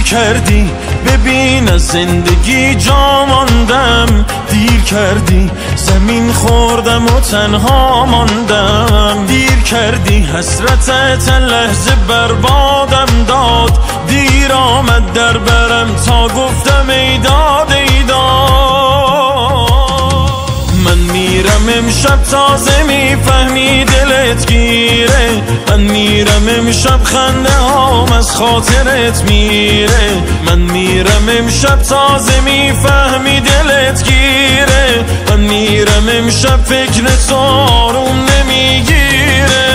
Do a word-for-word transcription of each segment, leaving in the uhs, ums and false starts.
کردی ببین از زندگی جا ماندم، دیر کردی زمین خوردم و تنها ماندم، دیر کردی حسرتت لحظه بربادم داد، دیر آمد در برم تا گفتم ای داد ای داد. من میرم امشب تازه میفهمی دلت گیره، من میرم امشب خنده هام از خاطرت میره، من میرم امشب تازه میفهمی دلت گیره، من میرم امشب فکر تو آروم نمیگیره.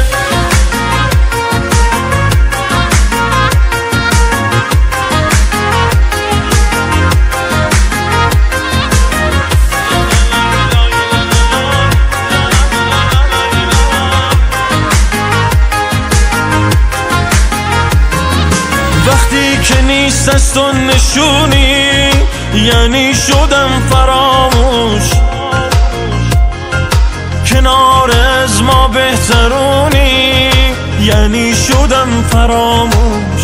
وقتی که نیست از تو نشونی یعنی شدم فراموش، کنار از ما بهترونی یعنی شدم فراموش،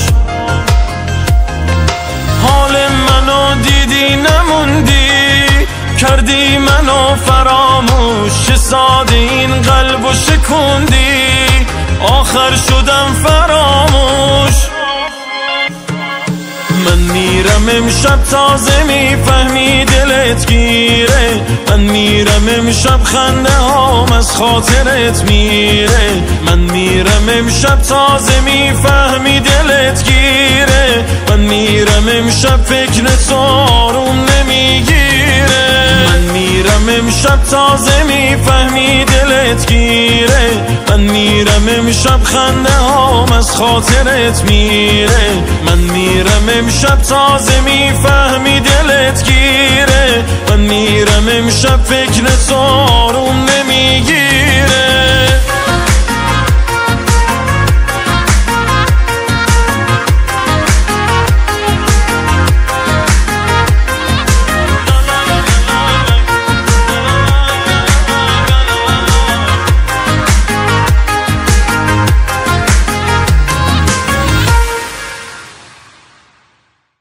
حال منو دیدی نموندی کردی منو فراموش، چه ساده این قلبو شکوندی آخر شدم فراموش. من میرم امشب تازه میفهمی دلت گیره، من میرم امشب خنده هام از خاطرت میره، من میرم امشب تازه میفهمی دلت گیره، من میرم امشب فکر تو آروم نمیگیره، من میرم امشب تازه میفهمی دلت گیره، من میرم امشب خنده هام از خاطرت میره، من میرم امشب تازه میفهمی دلت گیره، من میرم امشب فکر تو